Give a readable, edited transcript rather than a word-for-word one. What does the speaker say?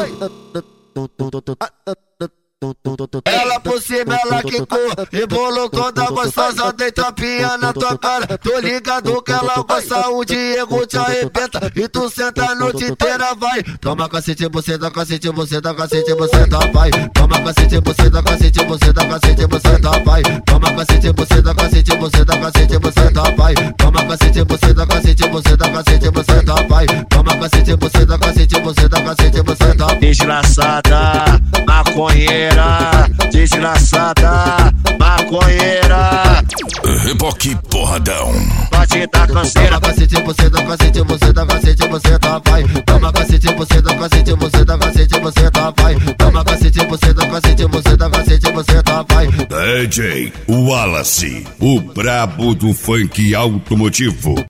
Ela por cima, ela quicou, embolou toda gostosa, deita pia na tua cara. Tô ligado que ela gosta, o Diego te arrebenta e tu senta a noite inteira, vai. Toma cacete, você dá cacete, você dá cacete, você dá, vai. Toma cacete, você dá cacete, você dá cacete, você dá, vai. Toma cacete, você dá cacete, você dá cacete, você dá, vai. Toma cacete, você dá cacete, você dá cacete, você dá, vai. Toma cacete, você dá cacete, você dá cacete, você dá. Desgraçada, maconheira, desgraçada, maconheira. Reboque porradão. Pode dar canseira. Toma cacete, você dá cacete, você dá cacete, você dá, vai. Toma cacete, você dá cacete, você dá cacete, você dá, vai. Toma cacete, você dá cacete, você dá cacete, você dá, vai. DJ Wallace, o brabo do funk automotivo.